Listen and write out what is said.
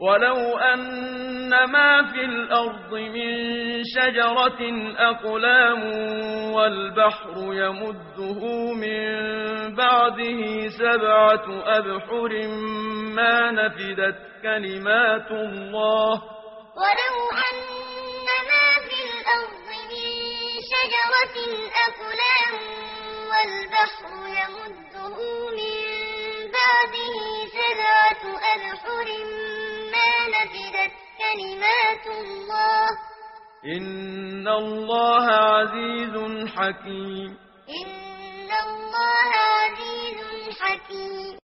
ولو أن ما في الأرض من شجرة أقلام والبحر يمده من بعده 7 أبحر ما نفدت كلمات الله. ولو أن ما في الأرض من شجرة أقلام والبحر يمده من بعده 7 أبحر ما نفدت كلمات الله. إن الله عزيز حكيم. إن الله عزيز حكيم.